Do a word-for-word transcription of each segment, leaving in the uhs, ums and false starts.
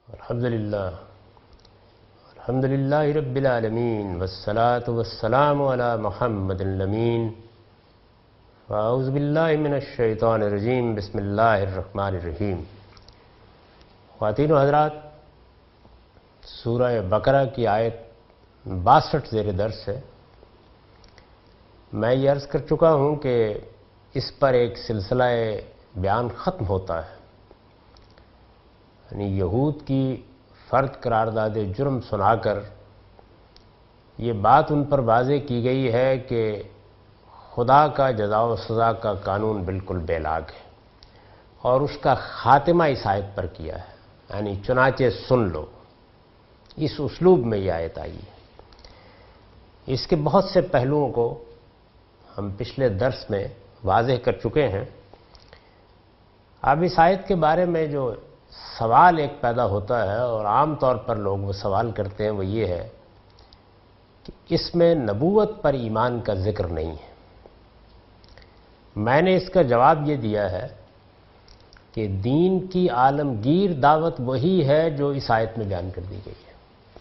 الحمدللہ الحمدللہ رب العالمین والصلاة والسلام علی محمد الامین اعوذ باللہ من الشیطان الرجیم بسم اللہ الرحمن الرحیم۔ خواتین و حضرات، سورہ بقرہ کی آیت باسٹھ زیر درس ہے۔ میں یہ عرض کر چکا ہوں کہ اس پر ایک سلسلہ بیان ختم ہوتا ہے، یعنی یہود کی فرد قرارداد جرم سنا کر یہ بات ان پر واضح کی گئی ہے کہ خدا کا جزا و سزا کا قانون بالکل بے لاگ ہے، اور اس کا خاتمہ اس آیت پر کیا ہے، یعنی چنانچہ سن لو۔ اس اسلوب میں یہ آیت آئی ہے۔ اس کے بہت سے پہلوؤں کو ہم پچھلے درس میں واضح کر چکے ہیں۔ اب اس آیت کے بارے میں جو سوال ایک پیدا ہوتا ہے، اور عام طور پر لوگ وہ سوال کرتے ہیں، وہ یہ ہے کہ اس میں نبوت پر ایمان کا ذکر نہیں ہے۔ میں نے اس کا جواب یہ دیا ہے کہ دین کی عالمگیر دعوت وہی ہے جو اس آیت میں بیان کر دی گئی ہے،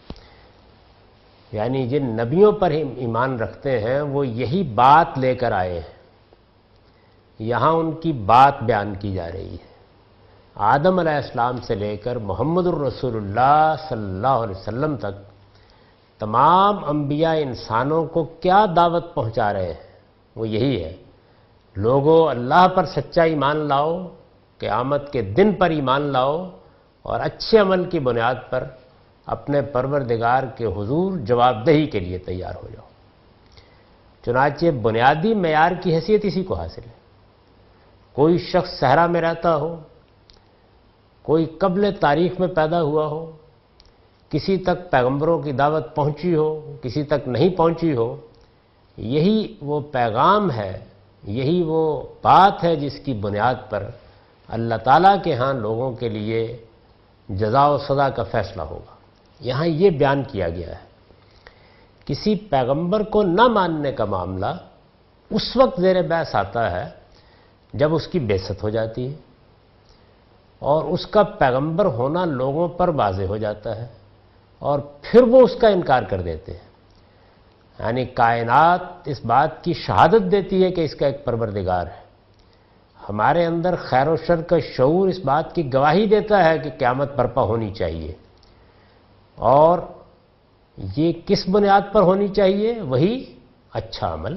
یعنی جن نبیوں پر ایمان رکھتے ہیں وہ یہی بات لے کر آئے ہیں، یہاں ان کی بات بیان کی جا رہی ہے۔ آدم علیہ السلام سے لے کر محمد الرسول اللہ صلی اللہ علیہ وسلم تک تمام انبیاء انسانوں کو کیا دعوت پہنچا رہے ہیں، وہ یہی ہے، لوگو اللہ پر سچا ایمان لاؤ، قیامت کے دن پر ایمان لاؤ، اور اچھے عمل کی بنیاد پر اپنے پروردگار کے حضور جواب دہی کے لیے تیار ہو جاؤ۔ چنانچہ بنیادی معیار کی حیثیت اسی کو حاصل ہے۔ کوئی شخص صحرا میں رہتا ہو، کوئی قبل تاریخ میں پیدا ہوا ہو، کسی تک پیغمبروں کی دعوت پہنچی ہو، کسی تک نہیں پہنچی ہو، یہی وہ پیغام ہے، یہی وہ بات ہے جس کی بنیاد پر اللہ تعالیٰ کے ہاں لوگوں کے لیے جزا و سزا کا فیصلہ ہوگا۔ یہاں یہ بیان کیا گیا ہے۔ کسی پیغمبر کو نہ ماننے کا معاملہ اس وقت زیر بحث آتا ہے جب اس کی بعثت ہو جاتی ہے اور اس کا پیغمبر ہونا لوگوں پر واضح ہو جاتا ہے، اور پھر وہ اس کا انکار کر دیتے ہیں۔ یعنی کائنات اس بات کی شہادت دیتی ہے کہ اس کا ایک پروردگار ہے، ہمارے اندر خیر و شر کا شعور اس بات کی گواہی دیتا ہے کہ قیامت برپا ہونی چاہیے، اور یہ کس بنیاد پر ہونی چاہیے؟ وہی اچھا عمل۔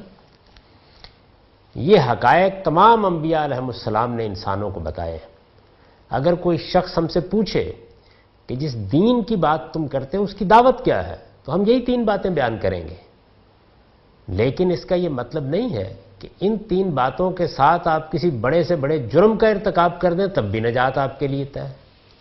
یہ حقائق تمام انبیاء علیہ السلام نے انسانوں کو بتائے ہیں۔ اگر کوئی شخص ہم سے پوچھے کہ جس دین کی بات تم کرتے ہو اس کی دعوت کیا ہے، تو ہم یہی تین باتیں بیان کریں گے، لیکن اس کا یہ مطلب نہیں ہے کہ ان تین باتوں کے ساتھ آپ کسی بڑے سے بڑے جرم کا ارتکاب کر دیں تب بھی نجات آپ کے لیے طے ہے۔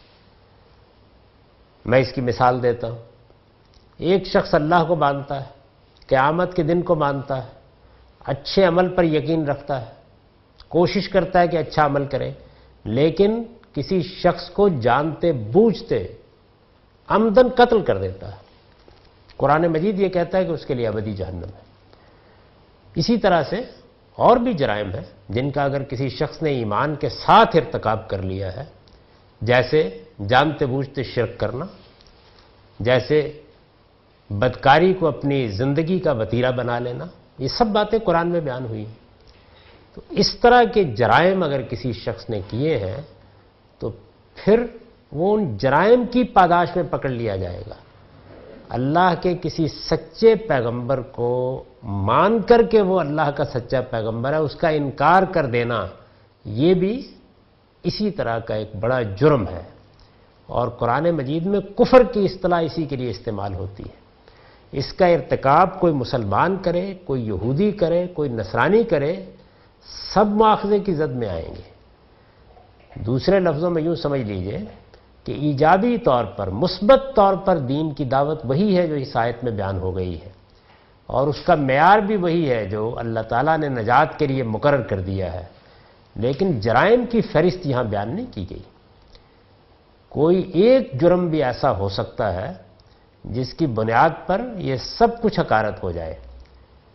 میں اس کی مثال دیتا ہوں۔ ایک شخص اللہ کو مانتا ہے، قیامت کے دن کو مانتا ہے، اچھے عمل پر یقین رکھتا ہے، کوشش کرتا ہے کہ اچھا عمل کرے، لیکن کسی شخص کو جانتے بوجھتے عمدن قتل کر دیتا ہے۔ قرآن مجید یہ کہتا ہے کہ اس کے لیے ابدی جہنم ہے۔ اسی طرح سے اور بھی جرائم ہیں جن کا اگر کسی شخص نے ایمان کے ساتھ ارتکاب کر لیا ہے، جیسے جانتے بوجھتے شرک کرنا، جیسے بدکاری کو اپنی زندگی کا وتیرہ بنا لینا، یہ سب باتیں قرآن میں بیان ہوئی ہیں۔ تو اس طرح کے جرائم اگر کسی شخص نے کیے ہیں تو پھر وہ ان جرائم کی پاداش میں پکڑ لیا جائے گا۔ اللہ کے کسی سچے پیغمبر کو مان کر کے وہ اللہ کا سچا پیغمبر ہے اس کا انکار کر دینا، یہ بھی اسی طرح کا ایک بڑا جرم ہے، اور قرآن مجید میں کفر کی اصطلاح اسی کے لیے استعمال ہوتی ہے۔ اس کا ارتکاب کوئی مسلمان کرے، کوئی یہودی کرے، کوئی نصرانی کرے، سب مواخذے کی زد میں آئیں گے۔ دوسرے لفظوں میں یوں سمجھ لیجئے کہ ایجابی طور پر، مثبت طور پر دین کی دعوت وہی ہے جو اس آیت میں بیان ہو گئی ہے، اور اس کا معیار بھی وہی ہے جو اللہ تعالیٰ نے نجات کے لیے مقرر کر دیا ہے، لیکن جرائم کی فہرست یہاں بیان نہیں کی گئی۔ کوئی ایک جرم بھی ایسا ہو سکتا ہے جس کی بنیاد پر یہ سب کچھ حقارت ہو جائے۔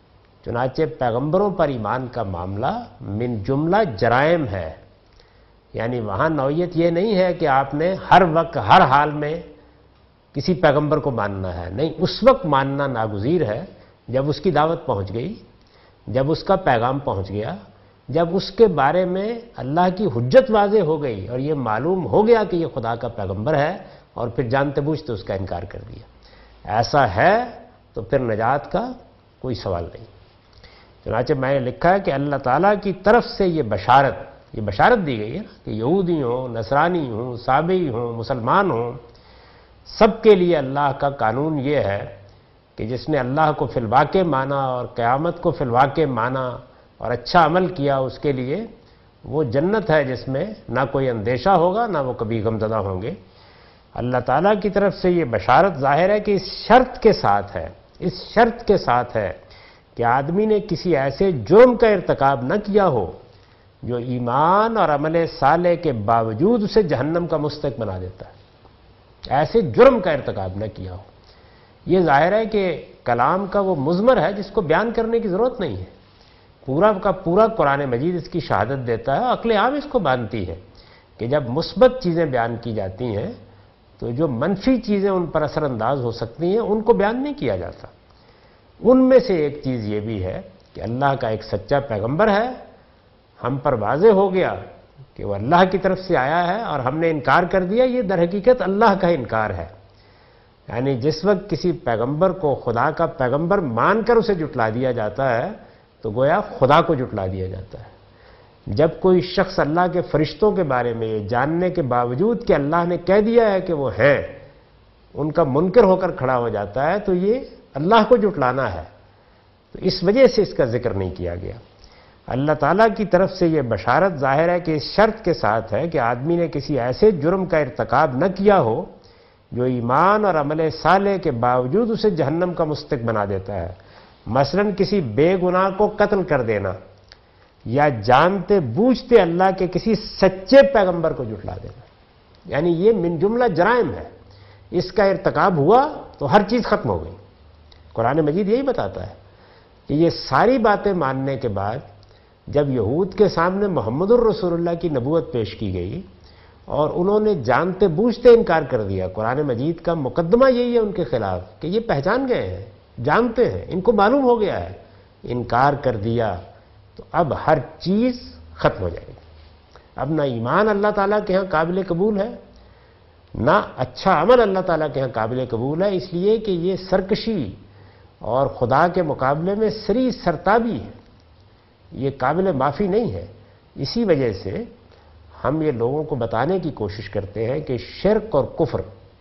چنانچہ پیغمبروں پر ایمان کا معاملہ من جملہ جرائم ہے، یعنی وہاں نوعیت یہ نہیں ہے کہ آپ نے ہر وقت ہر حال میں کسی پیغمبر کو ماننا ہے، نہیں، اس وقت ماننا ناگزیر ہے جب اس کی دعوت پہنچ گئی، جب اس کا پیغام پہنچ گیا، جب اس کے بارے میں اللہ کی حجت واضح ہو گئی اور یہ معلوم ہو گیا کہ یہ خدا کا پیغمبر ہے، اور پھر جانتے بوجھتے اس کا انکار کر دیا۔ ایسا ہے تو پھر نجات کا کوئی سوال نہیں۔ چنانچہ میں نے لکھا ہے کہ اللہ تعالیٰ کی طرف سے یہ بشارت یہ بشارت دی گئی ہے کہ یہودی ہوں، نصرانی ہوں، سابئی ہوں، مسلمان ہوں، سب کے لیے اللہ کا قانون یہ ہے کہ جس نے اللہ کو فی الواقع مانا اور قیامت کو فی الواقع مانا اور اچھا عمل کیا، اس کے لیے وہ جنت ہے جس میں نہ کوئی اندیشہ ہوگا، نہ وہ کبھی غمزدہ ہوں گے۔ اللہ تعالیٰ کی طرف سے یہ بشارت ظاہر ہے کہ اس شرط کے ساتھ ہے اس شرط کے ساتھ ہے کہ آدمی نے کسی ایسے جرم کا ارتکاب نہ کیا ہو جو ایمان اور عمل صالح کے باوجود اسے جہنم کا مستحق بنا دیتا ہے، ایسے جرم کا ارتکاب نہ کیا ہو۔ یہ ظاہر ہے کہ کلام کا وہ مضمر ہے جس کو بیان کرنے کی ضرورت نہیں ہے، پورا کا پورا قرآن مجید اس کی شہادت دیتا ہے، عقل عام اس کو مانتی ہے کہ جب مثبت چیزیں بیان کی جاتی ہیں تو جو منفی چیزیں ان پر اثر انداز ہو سکتی ہیں ان کو بیان نہیں کیا جاتا۔ ان میں سے ایک چیز یہ بھی ہے کہ اللہ کا ایک سچا پیغمبر ہے، ہم پر واضح ہو گیا کہ وہ اللہ کی طرف سے آیا ہے اور ہم نے انکار کر دیا، یہ در حقیقت اللہ کا انکار ہے۔ یعنی جس وقت کسی پیغمبر کو خدا کا پیغمبر مان کر اسے جھٹلا دیا جاتا ہے تو گویا خدا کو جھٹلا دیا جاتا ہے۔ جب کوئی شخص اللہ کے فرشتوں کے بارے میں یہ جاننے کے باوجود کہ اللہ نے کہہ دیا ہے کہ وہ ہیں، ان کا منکر ہو کر کھڑا ہو جاتا ہے تو یہ اللہ کو جھٹلانا ہے، تو اس وجہ سے اس کا ذکر نہیں کیا گیا۔ اللہ تعالیٰ کی طرف سے یہ بشارت ظاہر ہے کہ اس شرط کے ساتھ ہے کہ آدمی نے کسی ایسے جرم کا ارتکاب نہ کیا ہو جو ایمان اور عمل صالح کے باوجود اسے جہنم کا مستحق بنا دیتا ہے، مثلا کسی بے گناہ کو قتل کر دینا یا جانتے بوجھتے اللہ کے کسی سچے پیغمبر کو جھٹلا دینا، یعنی یہ من جملہ جرائم ہے، اس کا ارتکاب ہوا تو ہر چیز ختم ہو گئی۔ قرآن مجید یہی بتاتا ہے کہ یہ ساری باتیں ماننے کے بعد جب یہود کے سامنے محمد الرسول اللہ کی نبوت پیش کی گئی اور انہوں نے جانتے بوجھتے انکار کر دیا، قرآن مجید کا مقدمہ یہی ہے ان کے خلاف کہ یہ پہچان گئے ہیں، جانتے ہیں، ان کو معلوم ہو گیا ہے، انکار کر دیا تو اب ہر چیز ختم ہو جائے گی۔ اب نہ ایمان اللہ تعالیٰ کے ہاں قابل قبول ہے، نہ اچھا عمل اللہ تعالیٰ کے ہاں قابل قبول ہے، اس لیے کہ یہ سرکشی اور خدا کے مقابلے میں سری سرتابی ہے، یہ قابل معافی نہیں ہے۔ اسی وجہ سے ہم یہ لوگوں کو بتانے کی کوشش کرتے ہیں کہ شرک اور کفر،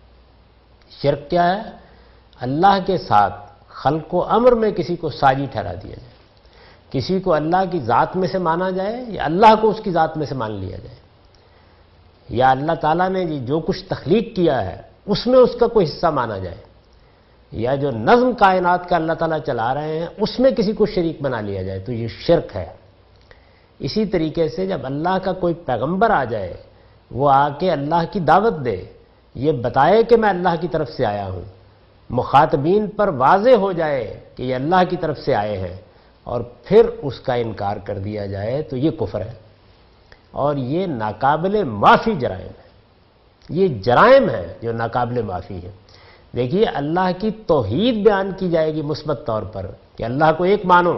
شرک کیا ہے؟ اللہ کے ساتھ خلق و امر میں کسی کو ساجی ٹھہرا دیا جائے، کسی کو اللہ کی ذات میں سے مانا جائے یا اللہ کو اس کی ذات میں سے مان لیا جائے، یا اللہ تعالیٰ نے جو کچھ تخلیق کیا ہے اس میں اس کا کوئی حصہ مانا جائے، یا جو نظم کائنات کا اللہ تعالیٰ چلا رہے ہیں اس میں کسی کو شریک بنا لیا جائے، تو یہ شرک ہے۔ اسی طریقے سے جب اللہ کا کوئی پیغمبر آ جائے، وہ آ کے اللہ کی دعوت دے، یہ بتائے کہ میں اللہ کی طرف سے آیا ہوں، مخاطبین پر واضح ہو جائے کہ یہ اللہ کی طرف سے آئے ہیں، اور پھر اس کا انکار کر دیا جائے تو یہ کفر ہے، اور یہ ناقابل معافی جرائم ہے، یہ جرائم ہے جو ناقابل معافی ہے۔ دیکھیے، اللہ کی توحید بیان کی جائے گی مثبت طور پر کہ اللہ کو ایک مانو،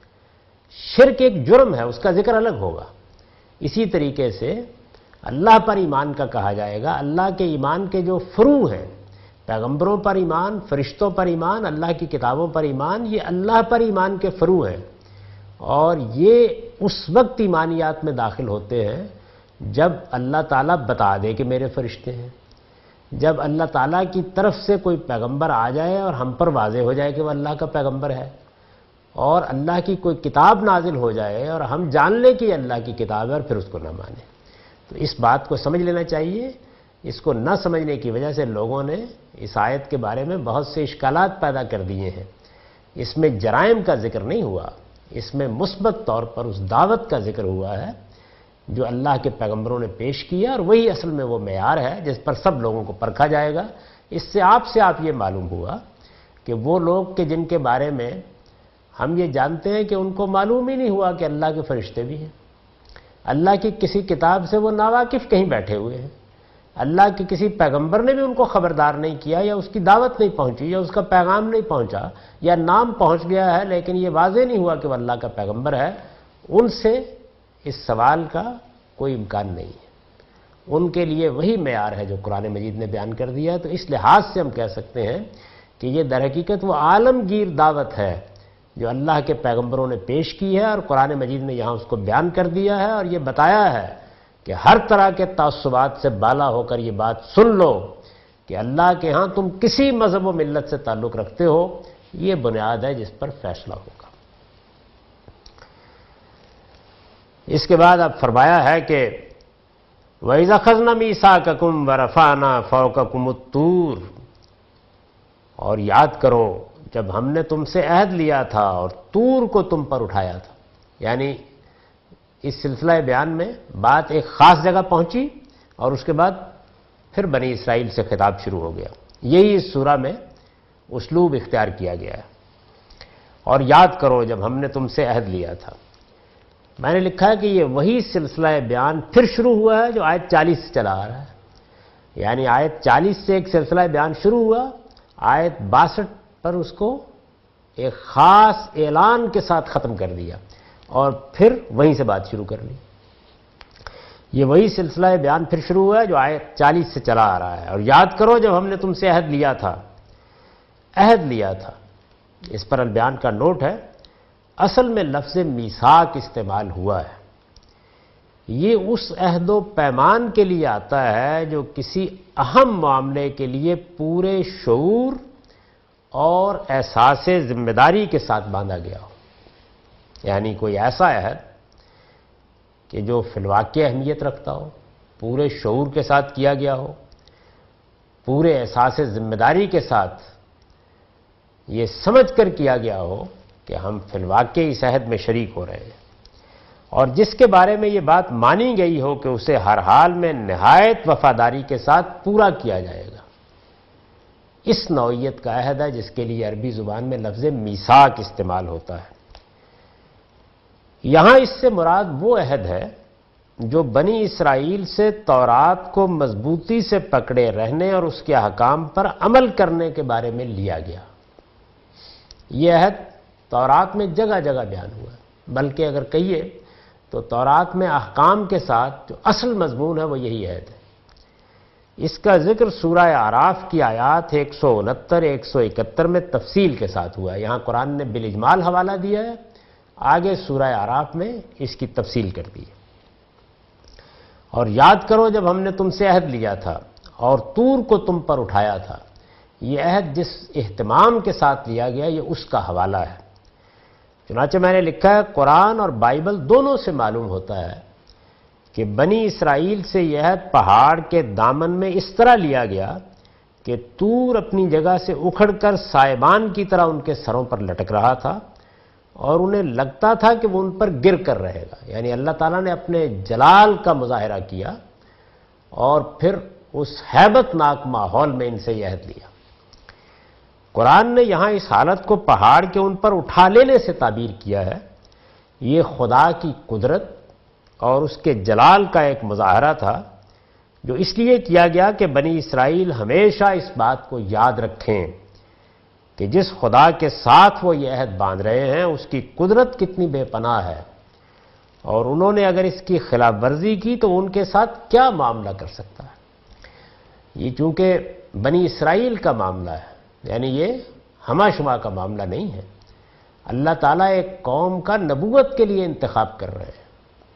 شرک ایک جرم ہے، اس کا ذکر الگ ہوگا۔ اسی طریقے سے اللہ پر ایمان کا کہا جائے گا، اللہ کے ایمان کے جو فروع ہیں، پیغمبروں پر ایمان، فرشتوں پر ایمان، اللہ کی کتابوں پر ایمان، یہ اللہ پر ایمان کے فروع ہیں، اور یہ اس وقت ایمانیات میں داخل ہوتے ہیں جب اللہ تعالیٰ بتا دے کہ میرے فرشتے ہیں، جب اللہ تعالیٰ کی طرف سے کوئی پیغمبر آ جائے اور ہم پر واضح ہو جائے کہ وہ اللہ کا پیغمبر ہے، اور اللہ کی کوئی کتاب نازل ہو جائے اور ہم جان لیں کہ یہ اللہ کی کتاب ہے اور پھر اس کو نہ مانیں۔ تو اس بات کو سمجھ لینا چاہیے۔ اس کو نہ سمجھنے کی وجہ سے لوگوں نے اس آیت کے بارے میں بہت سے اشکالات پیدا کر دیے ہیں۔ اس میں جرائم کا ذکر نہیں ہوا، اس میں مثبت طور پر اس دعوت کا ذکر ہوا ہے جو اللہ کے پیغمبروں نے پیش کیا، اور وہی اصل میں وہ معیار ہے جس پر سب لوگوں کو پرکھا جائے گا۔ اس سے آپ سے آپ یہ معلوم ہوا کہ وہ لوگ کہ جن کے بارے میں ہم یہ جانتے ہیں کہ ان کو معلوم ہی نہیں ہوا کہ اللہ کے فرشتے بھی ہیں، اللہ کی کسی کتاب سے وہ ناواقف کہیں بیٹھے ہوئے ہیں، اللہ کے کسی پیغمبر نے بھی ان کو خبردار نہیں کیا، یا اس کی دعوت نہیں پہنچی، یا اس کا پیغام نہیں پہنچا، یا نام پہنچ گیا ہے لیکن یہ واضح نہیں ہوا کہ وہ اللہ کا پیغمبر ہے، ان سے اس سوال کا کوئی امکان نہیں ہے۔ ان کے لیے وہی معیار ہے جو قرآن مجید نے بیان کر دیا ہے۔ تو اس لحاظ سے ہم کہہ سکتے ہیں کہ یہ در حقیقت وہ عالمگیر دعوت ہے جو اللہ کے پیغمبروں نے پیش کی ہے، اور قرآن مجید نے یہاں اس کو بیان کر دیا ہے، اور یہ بتایا ہے کہ ہر طرح کے تعصبات سے بالا ہو کر یہ بات سن لو کہ اللہ کے ہاں تم کسی مذہب و ملت سے تعلق رکھتے ہو، یہ بنیاد ہے جس پر فیصلہ ہوگا۔ اس کے بعد اب فرمایا ہے کہ وَإِذَا أَخَذْنَا مِيثَاقَكُمْ وَرَفَعْنَا فَوْقَكُمُ الطُّورَ، اور یاد کرو جب ہم نے تم سے عہد لیا تھا اور طور کو تم پر اٹھایا تھا۔ یعنی اس سلسلہ بیان میں بات ایک خاص جگہ پہنچی اور اس کے بعد پھر بنی اسرائیل سے خطاب شروع ہو گیا۔ یہی اس سورہ میں اسلوب اختیار کیا گیا ہے۔ اور یاد کرو جب ہم نے تم سے عہد لیا تھا، میں نے لکھا ہے کہ یہ وہی سلسلہ بیان پھر شروع ہوا ہے جو آیت چالیس سے چلا آ رہا ہے۔ یعنی آیت چالیس سے ایک سلسلہ بیان شروع ہوا، آیت باسٹھ پر اس کو ایک خاص اعلان کے ساتھ ختم کر دیا اور پھر وہیں سے بات شروع کر لی۔ یہ وہی سلسلہ بیان پھر شروع ہوا ہے جو آیت چالیس سے چلا آ رہا ہے۔ اور یاد کرو جب ہم نے تم سے عہد لیا تھا، عہد لیا تھا، اس پر البیان کا نوٹ ہے، اصل میں لفظ میثاق استعمال ہوا ہے۔ یہ اس عہد و پیمان کے لیے آتا ہے جو کسی اہم معاملے کے لیے پورے شعور اور احساس ذمہ داری کے ساتھ باندھا گیا ہو۔ یعنی کوئی ایسا عہد کہ جو فی الواقع اہمیت رکھتا ہو، پورے شعور کے ساتھ کیا گیا ہو، پورے احساس ذمہ داری کے ساتھ یہ سمجھ کر کیا گیا ہو کہ ہم فی الواقع اس عہد میں شریک ہو رہے ہیں، اور جس کے بارے میں یہ بات مانی گئی ہو کہ اسے ہر حال میں نہایت وفاداری کے ساتھ پورا کیا جائے گا۔ اس نوعیت کا عہد ہے جس کے لیے عربی زبان میں لفظ میثاق استعمال ہوتا ہے۔ یہاں اس سے مراد وہ عہد ہے جو بنی اسرائیل سے تورات کو مضبوطی سے پکڑے رہنے اور اس کے احکام پر عمل کرنے کے بارے میں لیا گیا۔ یہ عہد تورات میں جگہ جگہ بیان ہوا ہے، بلکہ اگر کہیے تو تورات میں احکام کے ساتھ جو اصل مضمون ہے وہ یہی عہد ہے۔ اس کا ذکر سورہ اعراف کی آیات ایک سو انہتر ایک سو اکہتر میں تفصیل کے ساتھ ہوا ہے۔ یہاں قرآن نے بالاجمال حوالہ دیا ہے، آگے سورہ اعراف میں اس کی تفصیل کر دی ہے۔ اور یاد کرو جب ہم نے تم سے عہد لیا تھا اور طور کو تم پر اٹھایا تھا، یہ عہد جس اہتمام کے ساتھ لیا گیا یہ اس کا حوالہ ہے۔ چنانچہ میں نے لکھا ہے قرآن اور بائبل دونوں سے معلوم ہوتا ہے کہ بنی اسرائیل سے یہ عہد پہاڑ کے دامن میں اس طرح لیا گیا کہ طور اپنی جگہ سے اکھڑ کر سائبان کی طرح ان کے سروں پر لٹک رہا تھا اور انہیں لگتا تھا کہ وہ ان پر گر کر رہے گا۔ یعنی اللہ تعالیٰ نے اپنے جلال کا مظاہرہ کیا اور پھر اس ہیبت ناک ماحول میں ان سے یہ عہد لیا۔ قرآن نے یہاں اس حالت کو پہاڑ کے ان پر اٹھا لینے سے تعبیر کیا ہے۔ یہ خدا کی قدرت اور اس کے جلال کا ایک مظاہرہ تھا جو اس لیے کیا گیا کہ بنی اسرائیل ہمیشہ اس بات کو یاد رکھیں کہ جس خدا کے ساتھ وہ یہ عہد باندھ رہے ہیں اس کی قدرت کتنی بے پناہ ہے، اور انہوں نے اگر اس کی خلاف ورزی کی تو ان کے ساتھ کیا معاملہ کر سکتا ہے۔ یہ چونکہ بنی اسرائیل کا معاملہ ہے، یعنی یہ ہما شما کا معاملہ نہیں ہے۔ اللہ تعالیٰ ایک قوم کا نبوت کے لیے انتخاب کر رہے ہیں۔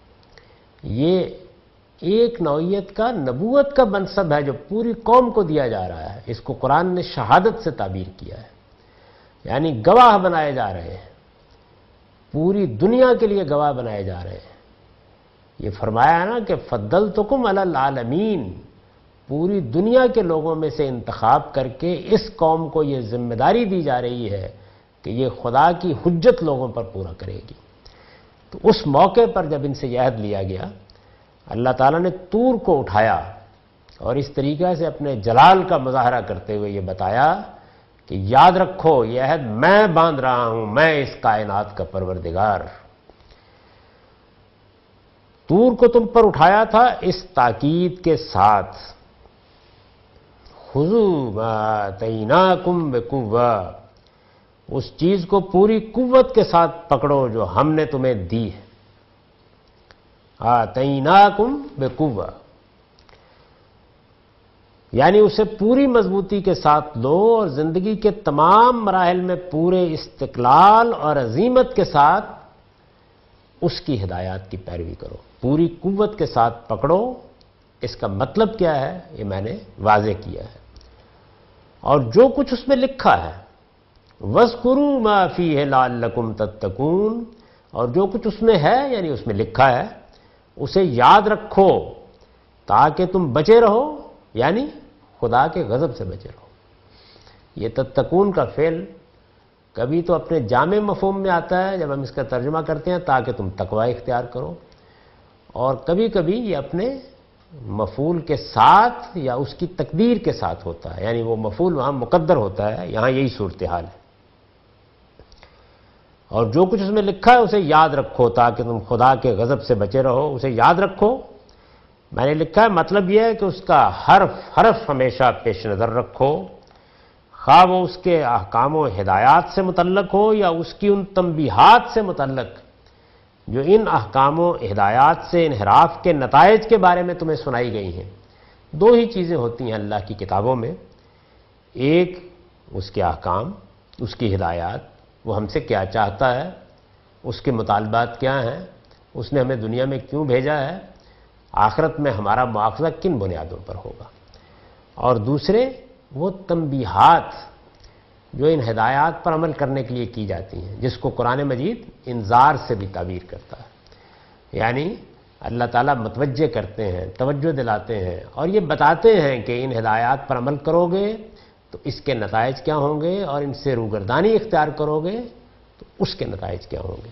یہ ایک نوعیت کا نبوت کا منصب ہے جو پوری قوم کو دیا جا رہا ہے۔ اس کو قرآن نے شہادت سے تعبیر کیا ہے، یعنی گواہ بنائے جا رہے ہیں، پوری دنیا کے لیے گواہ بنائے جا رہے ہیں۔ یہ فرمایا ہے نا کہ فضلتکم علی العالمین، پوری دنیا کے لوگوں میں سے انتخاب کر کے اس قوم کو یہ ذمہ داری دی جا رہی ہے کہ یہ خدا کی حجت لوگوں پر پورا کرے گی۔ تو اس موقع پر جب ان سے یہ عہد لیا گیا، اللہ تعالیٰ نے طور کو اٹھایا اور اس طریقے سے اپنے جلال کا مظاہرہ کرتے ہوئے یہ بتایا کہ یاد رکھو یہ عہد میں باندھ رہا ہوں، میں اس کائنات کا پروردگار۔ طور کو تم پر اٹھایا تھا اس تاکید کے ساتھ، خذوا ما آتیناکم بقوہ، اس چیز کو پوری قوت کے ساتھ پکڑو جو ہم نے تمہیں دی ہے، آتیناکم بقوہ، یعنی اسے پوری مضبوطی کے ساتھ لو اور زندگی کے تمام مراحل میں پورے استقلال اور عزیمت کے ساتھ اس کی ہدایات کی پیروی کرو، پوری قوت کے ساتھ پکڑو۔ اس کا مطلب کیا ہے یہ میں نے واضح کیا ہے، اور جو کچھ اس میں لکھا ہے، وَاذْكُرُوا مَا فِيهِ لَعَلَّكُمْ تَتَّقُونَ، اور جو کچھ اس میں ہے یعنی اس میں لکھا ہے اسے یاد رکھو تاکہ تم بچے رہو، یعنی خدا کے غضب سے بچے رہو۔ یہ تتقون کا فعل کبھی تو اپنے جامع مفہوم میں آتا ہے جب ہم اس کا ترجمہ کرتے ہیں تاکہ تم تقوی اختیار کرو، اور کبھی کبھی یہ اپنے مفعول کے ساتھ یا اس کی تقدیر کے ساتھ ہوتا ہے، یعنی وہ مفعول وہاں مقدر ہوتا ہے، یہاں یہی صورتحال ہے۔ اور جو کچھ اس میں لکھا ہے اسے یاد رکھو تاکہ تم خدا کے غضب سے بچے رہو، اسے یاد رکھو۔ میں نے لکھا ہے مطلب یہ ہے کہ اس کا حرف حرف ہمیشہ پیش نظر رکھو، خواہ وہ اس کے احکام و ہدایات سے متعلق ہو یا اس کی ان تنبیہات سے متعلق جو ان احکام و ہدایات سے انحراف کے نتائج کے بارے میں تمہیں سنائی گئی ہیں۔ دو ہی چیزیں ہوتی ہیں اللہ کی کتابوں میں، ایک اس کے احکام، اس کی ہدایات، وہ ہم سے کیا چاہتا ہے، اس کے مطالبات کیا ہیں، اس نے ہمیں دنیا میں کیوں بھیجا ہے، آخرت میں ہمارا مواخذہ کن بنیادوں پر ہوگا، اور دوسرے وہ تنبیہات جو ان ہدایات پر عمل کرنے کے لیے کی جاتی ہیں، جس کو قرآن مجید انذار سے بھی تعبیر کرتا ہے، یعنی اللہ تعالیٰ متوجہ کرتے ہیں، توجہ دلاتے ہیں اور یہ بتاتے ہیں کہ ان ہدایات پر عمل کرو گے تو اس کے نتائج کیا ہوں گے، اور ان سے روگردانی اختیار کرو گے تو اس کے نتائج کیا ہوں گے۔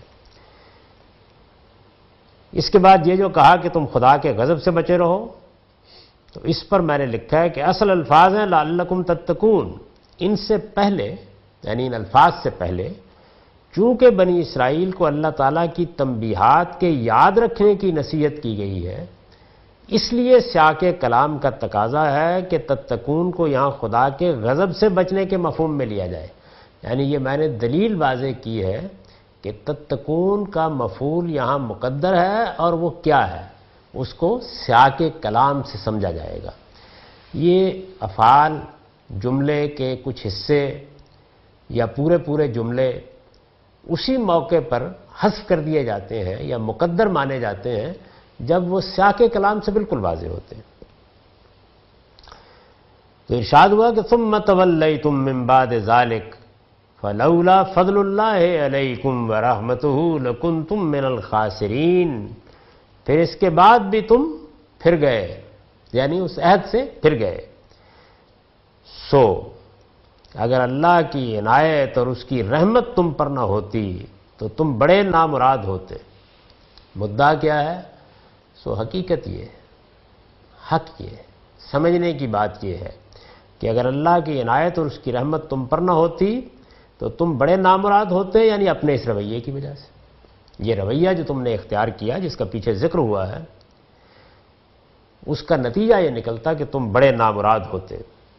اس کے بعد یہ جو کہا کہ تم خدا کے غضب سے بچے رہو، تو اس پر میں نے لکھا ہے کہ اصل الفاظ ہیں لعلکم تتقون، ان سے پہلے یعنی ان الفاظ سے پہلے چونکہ بنی اسرائیل کو اللہ تعالیٰ کی تنبیہات کے یاد رکھنے کی نصیحت کی گئی ہے، اس لیے سیاق کلام کا تقاضا ہے کہ تتقون کو یہاں خدا کے غضب سے بچنے کے مفہوم میں لیا جائے، یعنی یہ میں نے دلیل واضح کی ہے کہ تتقون کا مفعول یہاں مقدر ہے، اور وہ کیا ہے اس کو سیاق کلام سے سمجھا جائے گا۔ یہ افعال جملے کے کچھ حصے یا پورے پورے جملے اسی موقع پر حذف کر دیے جاتے ہیں یا مقدر مانے جاتے ہیں جب وہ سیاق کلام سے بالکل واضح ہوتے ہیں۔ تو ارشاد ہوا کہ ثم تولیتم من بعد ذلک فلولا فضل اللہ علیکم ورحمتہ لکنتم من الخاسرین، پھر اس کے بعد بھی تم پھر گئے، یعنی اس عہد سے پھر گئے۔ سو اگر اللہ کی عنایت اور اس کی رحمت تم پر نہ ہوتی تو تم بڑے نامراد ہوتے۔ مدعا کیا ہے؟ سو حقیقت یہ ہے، حق یہ ہے، سمجھنے کی بات یہ ہے کہ اگر اللہ کی عنایت اور اس کی رحمت تم پر نہ ہوتی تو تم بڑے نامراد ہوتے، یعنی اپنے اس رویے کی وجہ سے۔ یہ رویہ جو تم نے اختیار کیا جس کا پیچھے ذکر ہوا ہے، اس کا نتیجہ یہ نکلتا کہ تم بڑے نامراد ہوتے،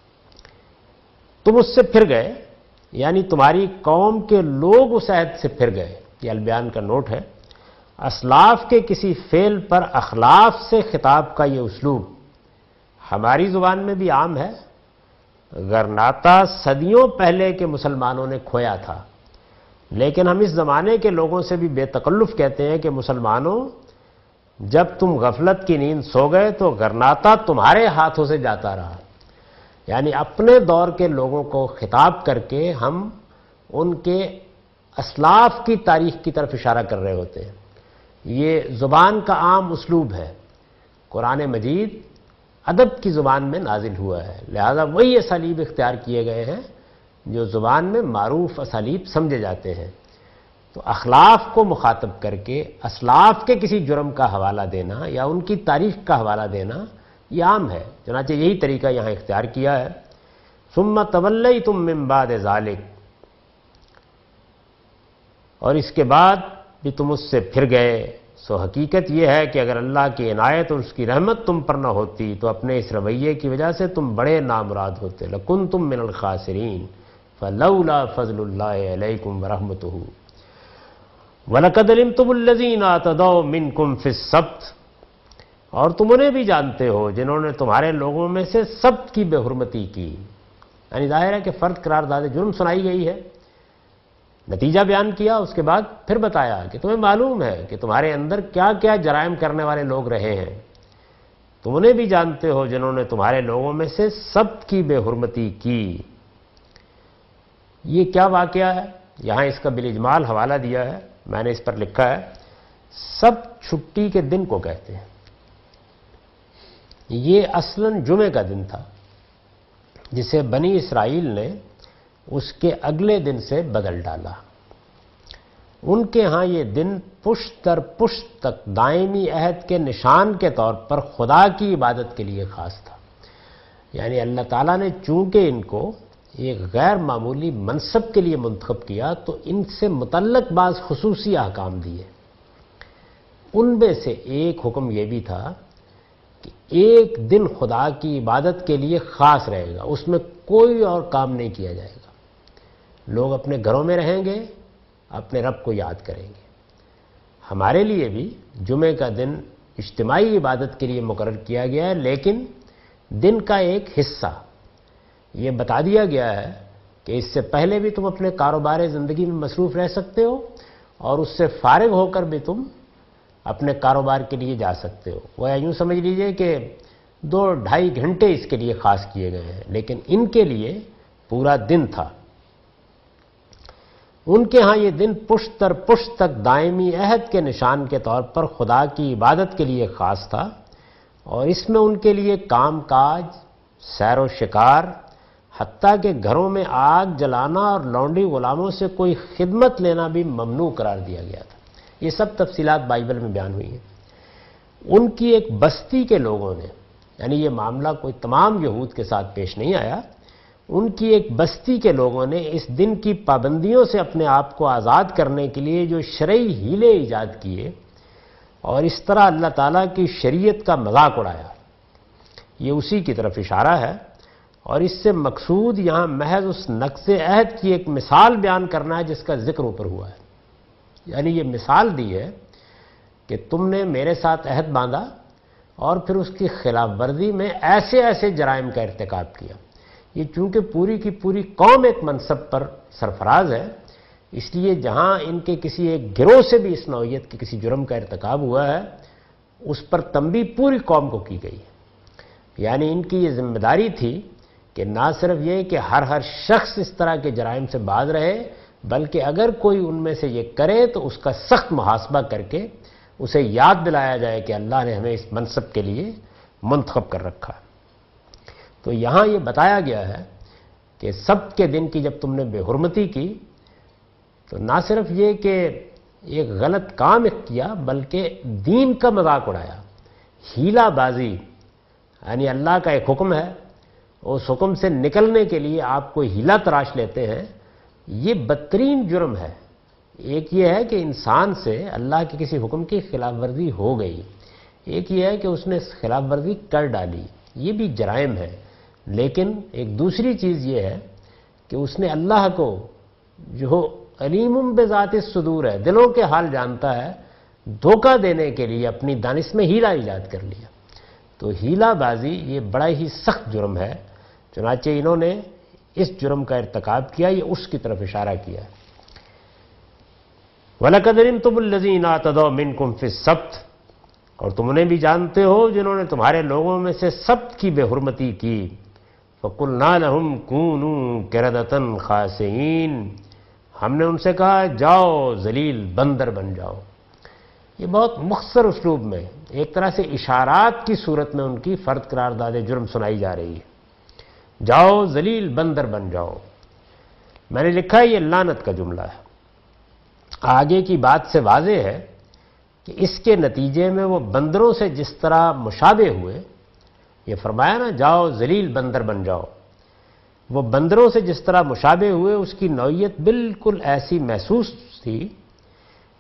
تم اس سے پھر گئے، یعنی تمہاری قوم کے لوگ اس عہد سے پھر گئے۔ یہ البیان کا نوٹ ہے۔ اسلاف کے کسی فعل پر اخلاف سے خطاب کا یہ اسلوب ہماری زبان میں بھی عام ہے، غرناطہ صدیوں پہلے کے مسلمانوں نے کھویا تھا، لیکن ہم اس زمانے کے لوگوں سے بھی بے تکلف کہتے ہیں کہ مسلمانوں جب تم غفلت کی نیند سو گئے تو غرناطہ تمہارے ہاتھوں سے جاتا رہا، یعنی اپنے دور کے لوگوں کو خطاب کر کے ہم ان کے اسلاف کی تاریخ کی طرف اشارہ کر رہے ہوتے ہیں۔ یہ زبان کا عام اسلوب ہے، قرآن مجید ادب کی زبان میں نازل ہوا ہے، لہذا وہی اسالیب اختیار کیے گئے ہیں جو زبان میں معروف اسالیب سمجھے جاتے ہیں۔ تو اخلاف کو مخاطب کر کے اسلاف کے کسی جرم کا حوالہ دینا یا ان کی تاریخ کا حوالہ دینا یہ عام ہے، چنانچہ یہی طریقہ یہاں اختیار کیا ہے۔ ثم تولیتم من بعد ذلک، اور اس کے بعد بھی تم اس سے پھر گئے، سو حقیقت یہ ہے کہ اگر اللہ کی عنایت اور اس کی رحمت تم پر نہ ہوتی تو اپنے اس رویے کی وجہ سے تم بڑے نامراد ہوتے. لَكُنْتُم مِّنَ الْخَاسِرِينَ فَلَوْلَا فَضْلُ اللَّهِ عَلَيْكُمْ وَرَحْمَتُهُ وَلَقَدْ عَلِمْتُمُ الَّذِينَ اعْتَدَوْا مِنْكُمْ فِي السَّبْتِ، اور تم انہیں بھی جانتے ہو جنہوں نے تمہارے لوگوں میں سے سبت کی بے حرمتی کی. یعنی ظاہر ہے کہ فرد قرار داد جرم سنائی گئی ہے، نتیجہ بیان کیا، اس کے بعد پھر بتایا کہ تمہیں معلوم ہے کہ تمہارے اندر کیا کیا جرائم کرنے والے لوگ رہے ہیں. تم انہیں بھی جانتے ہو جنہوں نے تمہارے لوگوں میں سے سبت کی بے حرمتی کی. یہ کیا واقعہ ہے؟ یہاں اس کا بالاجمال حوالہ دیا ہے، میں نے اس پر لکھا ہے سبت چھٹی کے دن کو کہتے ہیں. یہ اصلاً جمعے کا دن تھا جسے بنی اسرائیل نے اس کے اگلے دن سے بدل ڈالا. ان کے ہاں یہ دن پشت در پشت تک دائمی عہد کے نشان کے طور پر خدا کی عبادت کے لیے خاص تھا. یعنی اللہ تعالیٰ نے چونکہ ان کو ایک غیر معمولی منصب کے لیے منتخب کیا تو ان سے متعلق بعض خصوصی احکام دیے. ان میں سے ایک حکم یہ بھی تھا کہ ایک دن خدا کی عبادت کے لیے خاص رہے گا، اس میں کوئی اور کام نہیں کیا جائے گا. لوگ اپنے گھروں میں رہیں گے، اپنے رب کو یاد کریں گے. ہمارے لیے بھی جمعے کا دن اجتماعی عبادت کے لیے مقرر کیا گیا ہے، لیکن دن کا ایک حصہ یہ بتا دیا گیا ہے کہ اس سے پہلے بھی تم اپنے کاروبار زندگی میں مصروف رہ سکتے ہو اور اس سے فارغ ہو کر بھی تم اپنے کاروبار کے لیے جا سکتے ہو. وہ یوں سمجھ لیجئے کہ دو ڈھائی گھنٹے اس کے لیے خاص کیے گئے ہیں، لیکن ان کے لیے پورا دن تھا. ان کے ہاں یہ دن پشت در پشت تک دائمی عہد کے نشان کے طور پر خدا کی عبادت کے لیے خاص تھا، اور اس میں ان کے لیے کام کاج، سیر و شکار، حتیٰ کہ گھروں میں آگ جلانا اور لونڈی غلاموں سے کوئی خدمت لینا بھی ممنوع قرار دیا گیا تھا. یہ سب تفصیلات بائبل میں بیان ہوئی ہیں. ان کی ایک بستی کے لوگوں نے، یعنی یہ معاملہ کوئی تمام یہود کے ساتھ پیش نہیں آیا، ان کی ایک بستی کے لوگوں نے اس دن کی پابندیوں سے اپنے آپ کو آزاد کرنے کے لیے جو شرعی ہیلے ایجاد کیے اور اس طرح اللہ تعالیٰ کی شریعت کا مذاق اڑایا، یہ اسی کی طرف اشارہ ہے. اور اس سے مقصود یہاں محض اس نقض عہد کی ایک مثال بیان کرنا ہے جس کا ذکر اوپر ہوا ہے. یعنی یہ مثال دی ہے کہ تم نے میرے ساتھ عہد باندھا اور پھر اس کی خلاف ورزی میں ایسے ایسے جرائم کا ارتکاب کیا. یہ چونکہ پوری کی پوری قوم ایک منصب پر سرفراز ہے، اس لیے جہاں ان کے کسی ایک گروہ سے بھی اس نوعیت کے کسی جرم کا ارتکاب ہوا ہے اس پر تنبیہ پوری قوم کو کی گئی. یعنی ان کی یہ ذمہ داری تھی کہ نہ صرف یہ کہ ہر ہر شخص اس طرح کے جرائم سے باز رہے، بلکہ اگر کوئی ان میں سے یہ کرے تو اس کا سخت محاسبہ کر کے اسے یاد دلایا جائے کہ اللہ نے ہمیں اس منصب کے لیے منتخب کر رکھا. تو یہاں یہ بتایا گیا ہے کہ سبت کے دن کی جب تم نے بے حرمتی کی تو نہ صرف یہ کہ ایک غلط کام کیا بلکہ دین کا مذاق اڑایا. ہیلا بازی، یعنی اللہ کا ایک حکم ہے، اس حکم سے نکلنے کے لیے آپ کو ہیلا تراش لیتے ہیں، یہ بدترین جرم ہے. ایک یہ ہے کہ انسان سے اللہ کے کسی حکم کی خلاف ورزی ہو گئی، ایک یہ ہے کہ اس نے خلاف ورزی کر ڈالی، یہ بھی جرائم ہے. لیکن ایک دوسری چیز یہ ہے کہ اس نے اللہ کو، جو علیم بذات الصدور ہے، دلوں کے حال جانتا ہے، دھوکہ دینے کے لیے اپنی دانش میں ہیلا ایجاد کر لیا. تو ہیلا بازی یہ بڑا ہی سخت جرم ہے، چنانچہ انہوں نے اس جرم کا ارتکاب کیا. یہ اس کی طرف اشارہ کیا. وَلَقَدْ عَلِمْتُمُ الَّذِينَ اعْتَدَوْا مِنْكُمْ فِي السَّبْتِ، اور تم انہیں بھی جانتے ہو جنہوں نے تمہارے لوگوں میں سے سبت کی بے حرمتی کی. فَقُلْنَا لَهُمْ كُونُوا قِرَدَةً خَاسِئِينَ، ہم نے ان سے کہا جاؤ ذلیل بندر بن جاؤ. یہ بہت مختصر اسلوب میں ایک طرح سے اشارات کی صورت میں ان کی فرد قرار داد جرم سنائی جا رہی ہے. جاؤ ذلیل بندر بن جاؤ. میں نے لکھا ہے یہ لعنت کا جملہ ہے. آگے کی بات سے واضح ہے کہ اس کے نتیجے میں وہ بندروں سے جس طرح مشابہ ہوئے، یہ فرمایا نا جاؤ ذلیل بندر بن جاؤ، وہ بندروں سے جس طرح مشابہ ہوئے اس کی نوعیت بالکل ایسی محسوس تھی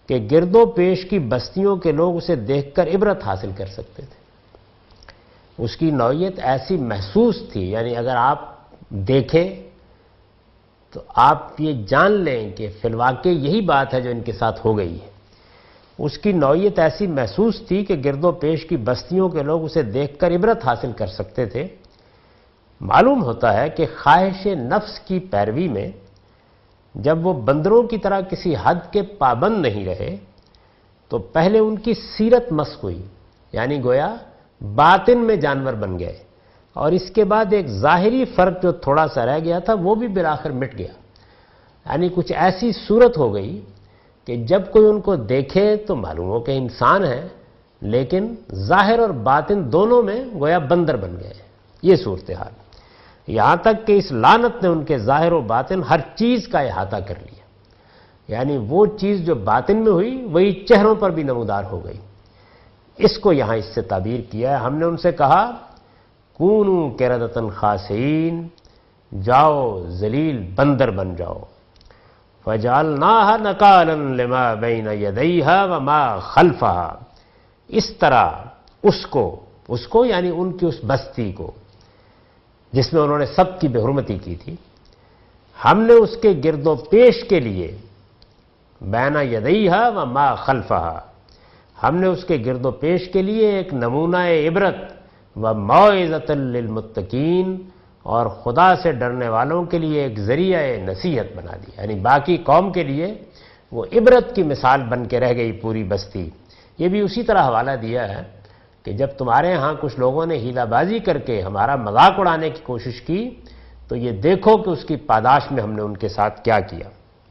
کہ گرد و پیش کی بستیوں کے لوگ اسے دیکھ کر عبرت حاصل کر سکتے تھے۔ اس کی نوعیت ایسی محسوس تھی، یعنی اگر آپ دیکھیں تو آپ یہ جان لیں کہ فی الواقع یہی بات ہے جو ان کے ساتھ ہو گئی ہے۔ اس کی نوعیت ایسی محسوس تھی کہ گرد و پیش کی بستیوں کے لوگ اسے دیکھ کر عبرت حاصل کر سکتے تھے۔ معلوم ہوتا ہے کہ خواہش نفس کی پیروی میں جب وہ بندروں کی طرح کسی حد کے پابند نہیں رہے تو پہلے ان کی سیرت مسخ ہوئی، یعنی گویا باطن میں جانور بن گئے، اور اس کے بعد ایک ظاہری فرق جو تھوڑا سا رہ گیا تھا وہ بھی بالآخر مٹ گیا، یعنی کچھ ایسی صورت ہو گئی کہ جب کوئی ان کو دیکھے تو معلوم ہو کہ انسان ہے، لیکن ظاہر اور باطن دونوں میں گویا بندر بن گئے۔ یہ صورتحال، یہاں تک کہ اس لعنت نے ان کے ظاہر و باطن ہر چیز کا احاطہ کر لیا، یعنی وہ چیز جو باطن میں ہوئی وہی چہروں پر بھی نمودار ہو گئی۔ اس کو یہاں اس سے تعبیر کیا ہے، ہم نے ان سے کہا کونو قردۃ خاسئین، جاؤ ذلیل بندر بن جاؤ، فجعلناها نکالا لما بین یدیہا وما خلفہا، اس طرح اس کو اس کو یعنی ان کی اس بستی کو جس میں انہوں نے سب کی بے حرمتی کی تھی، ہم نے اس کے گرد و پیش کے لیے بین یدیہا وما خلفہا، ہم نے اس کے گرد و پیش کے لیے ایک نمونہ عبرت و موعظۃ للمتقین، اور خدا سے ڈرنے والوں کے لیے ایک ذریعہ نصیحت بنا دیا، یعنی باقی قوم کے لیے وہ عبرت کی مثال بن کے رہ گئی پوری بستی۔ یہ بھی اسی طرح حوالہ دیا ہے کہ جب تمہارے ہاں کچھ لوگوں نے ہیلہ بازی کر کے ہمارا مذاق اڑانے کی کوشش کی تو یہ دیکھو کہ اس کی پاداش میں ہم نے ان کے ساتھ کیا کیا۔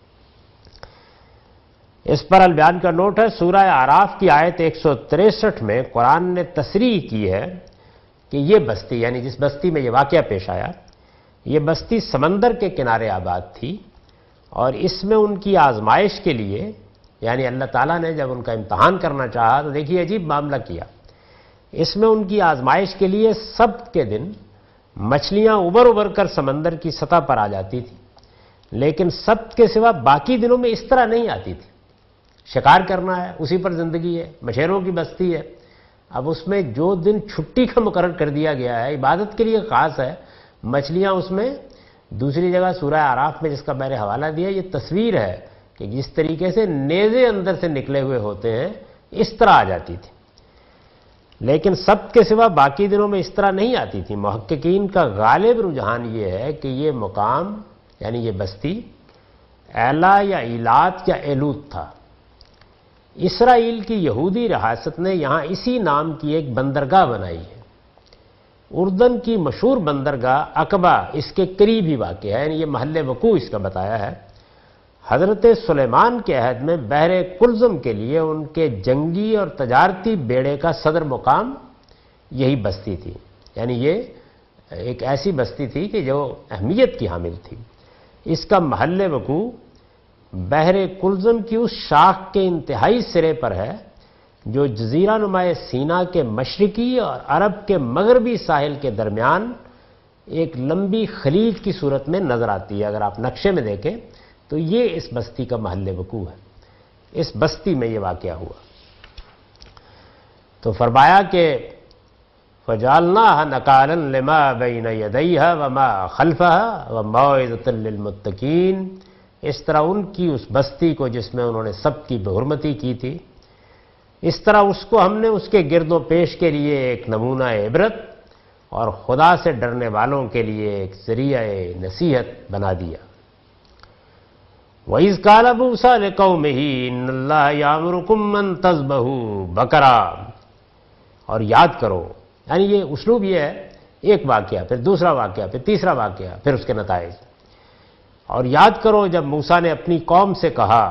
اس پر البیان کا نوٹ ہے، سورہ اعراف کی آیت ایک سو تریسٹھ میں قرآن نے تصریح کی ہے کہ یہ بستی، یعنی جس بستی میں یہ واقعہ پیش آیا، یہ بستی سمندر کے کنارے آباد تھی، اور اس میں ان کی آزمائش کے لیے، یعنی اللہ تعالیٰ نے جب ان کا امتحان کرنا چاہا تو دیکھیے عجیب معاملہ کیا، اس میں ان کی آزمائش کے لیے سبت کے دن مچھلیاں ابھر ابھر کر سمندر کی سطح پر آ جاتی تھی، لیکن سبت کے سوا باقی دنوں میں اس طرح نہیں آتی تھی۔ شکار کرنا ہے، اسی پر زندگی ہے، مچھیروں کی بستی ہے، اب اس میں جو دن چھٹی کا مقرر کر دیا گیا ہے عبادت کے لیے خاص ہے، مچھلیاں اس میں، دوسری جگہ سورہ اعراف میں جس کا میں نے حوالہ دیا، یہ تصویر ہے کہ جس طریقے سے نیزے اندر سے نکلے ہوئے ہوتے ہیں اس طرح آ جاتی تھی، لیکن سب کے سوا باقی دنوں میں اس طرح نہیں آتی تھی۔ محققین کا غالب رجحان یہ ہے کہ یہ مقام یعنی یہ بستی ایلا یا ایلات یا ایلوت تھا۔ اسرائیل کی یہودی ریاست نے یہاں اسی نام کی ایک بندرگاہ بنائی ہے۔ اردن کی مشہور بندرگاہ عقبہ اس کے قریب ہی واقع ہے، یعنی یہ محل وقوع اس کا بتایا ہے۔ حضرت سلیمان کے عہد میں بحر کلزم کے لیے ان کے جنگی اور تجارتی بیڑے کا صدر مقام یہی بستی تھی، یعنی یہ ایک ایسی بستی تھی کہ جو اہمیت کی حامل تھی۔ اس کا محل وقوع بحر کلزم کی اس شاخ کے انتہائی سرے پر ہے جو جزیرہ نما سینا کے مشرقی اور عرب کے مغربی ساحل کے درمیان ایک لمبی خلیج کی صورت میں نظر آتی ہے۔ اگر آپ نقشے میں دیکھیں تو یہ اس بستی کا محل وقوع ہے، اس بستی میں یہ واقعہ ہوا۔ تو فرمایا کہ فَجَعَلْنَاهَا نَكَالًا لِمَا بَيْنَ يَدَيْهَا وَمَا خَلْفَهَا وَمَوْعِظَةً لِلْمُتَّقِينَ، اس طرح ان کی اس بستی کو جس میں انہوں نے سب کی بے حرمتی کی تھی، اس طرح اس کو ہم نے اس کے گرد و پیش کے لیے ایک نمونہ عبرت اور خدا سے ڈرنے والوں کے لیے ایک ذریعہ نصیحت بنا دیا۔ وَإِذْ قَالَ مُوسَىٰ لِقَوْمِهِ إِنَّ اللَّهَ يَأْمُرُكُمْ أَن تَذْبَحُوا بَقَرَةً، اور یاد کرو، یعنی یہ اسلوب یہ ہے، ایک واقعہ پھر دوسرا واقعہ پھر تیسرا واقعہ پھر اس کے نتائج۔ اور یاد کرو جب موسیٰ نے اپنی قوم سے کہا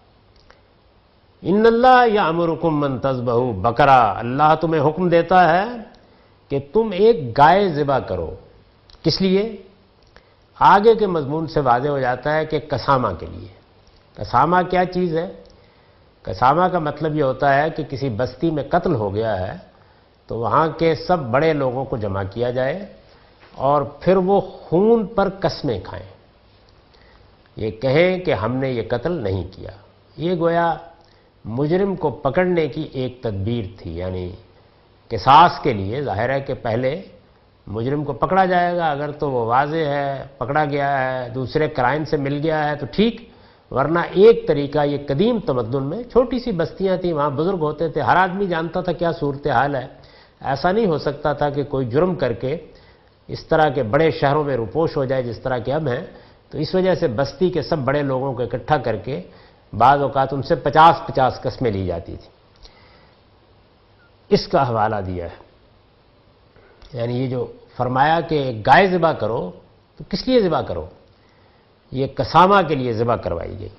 ان اللہ یامرکم ان تذبحوا بقرہ، اللہ تمہیں حکم دیتا ہے کہ تم ایک گائے ذبح کرو۔ کس لیے؟ آگے کے مضمون سے واضح ہو جاتا ہے کہ قسامہ کے لیے۔ قسامہ کیا چیز ہے؟ قسامہ کا مطلب یہ ہوتا ہے کہ کسی بستی میں قتل ہو گیا ہے تو وہاں کے سب بڑے لوگوں کو جمع کیا جائے اور پھر وہ خون پر قسمیں کھائیں، یہ کہیں کہ ہم نے یہ قتل نہیں کیا۔ یہ گویا مجرم کو پکڑنے کی ایک تدبیر تھی، یعنی قصاص کے لیے ظاہر ہے کہ پہلے مجرم کو پکڑا جائے گا، اگر تو وہ واضح ہے، پکڑا گیا ہے، دوسرے کرائم سے مل گیا ہے تو ٹھیک، ورنہ ایک طریقہ یہ قدیم تمدن میں چھوٹی سی بستیاں تھیں، وہاں بزرگ ہوتے تھے، ہر آدمی جانتا تھا کیا صورتحال ہے، ایسا نہیں ہو سکتا تھا کہ کوئی جرم کر کے اس طرح کے بڑے شہروں میں روپوش ہو جائے جس طرح کے اب ہیں، تو اس وجہ سے بستی کے سب بڑے لوگوں کو اکٹھا کر کے بعض اوقات ان سے پچاس پچاس قسمیں لی جاتی تھی۔ اس کا حوالہ دیا ہے، یعنی یہ جو فرمایا کہ گائے ذبح کرو تو کس لیے ذبح کرو؟ یہ قسامہ کے لیے ذبح کروائی گئی۔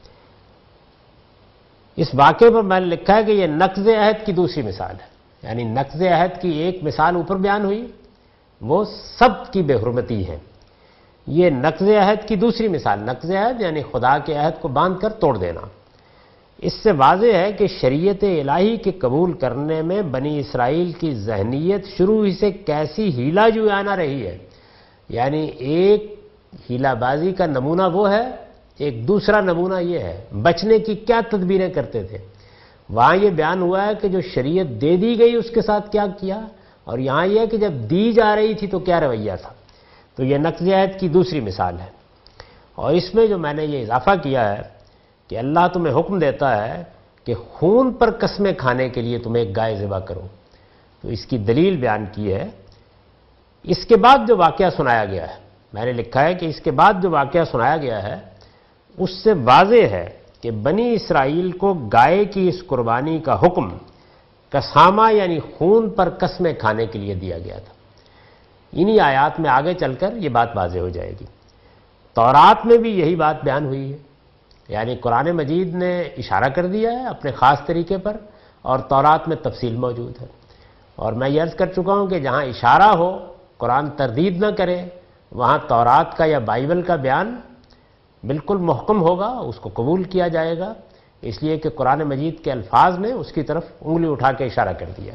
اس واقعے پر میں نے لکھا ہے کہ یہ نقض عہد کی دوسری مثال ہے، یعنی نقض عہد کی ایک مثال اوپر بیان ہوئی، وہ سب کی بے حرمتی ہے، یہ نقض عہد کی دوسری مثال، نقض عہد یعنی خدا کے عہد کو باندھ کر توڑ دینا۔ اس سے واضح ہے کہ شریعت الہی کے قبول کرنے میں بنی اسرائیل کی ذہنیت شروع ہی سے کیسی ہیلا جویانہ رہی ہے، یعنی ایک ہیلا بازی کا نمونہ وہ ہے، ایک دوسرا نمونہ یہ ہے بچنے کی کیا تدبیریں کرتے تھے۔ وہاں یہ بیان ہوا ہے کہ جو شریعت دے دی گئی اس کے ساتھ کیا کیا، اور یہاں یہ ہے کہ جب دی جا رہی تھی تو کیا رویہ تھا۔ تو یہ نقض عہد کی دوسری مثال ہے، اور اس میں جو میں نے یہ اضافہ کیا ہے کہ اللہ تمہیں حکم دیتا ہے کہ خون پر قسمیں کھانے کے لیے تمہیں ایک گائے ذبح کرو، تو اس کی دلیل بیان کی ہے۔ اس کے بعد جو واقعہ سنایا گیا ہے، میں نے لکھا ہے کہ اس کے بعد جو واقعہ سنایا گیا ہے اس سے واضح ہے کہ بنی اسرائیل کو گائے کی اس قربانی کا حکم قسامہ یعنی خون پر قسمیں کھانے کے لیے دیا گیا تھا۔ انہی آیات میں آگے چل کر یہ بات واضح ہو جائے گی۔ تورات میں بھی یہی بات بیان ہوئی ہے، یعنی قرآن مجید نے اشارہ کر دیا ہے اپنے خاص طریقے پر، اور تورات میں تفصیل موجود ہے۔ اور میں یہ عرض کر چکا ہوں کہ جہاں اشارہ ہو، قرآن تردید نہ کرے، وہاں تورات کا یا بائبل کا بیان بالکل محکم ہوگا، اس کو قبول کیا جائے گا، اس لیے کہ قرآن مجید کے الفاظ نے اس کی طرف انگلی اٹھا کے اشارہ کر دیا۔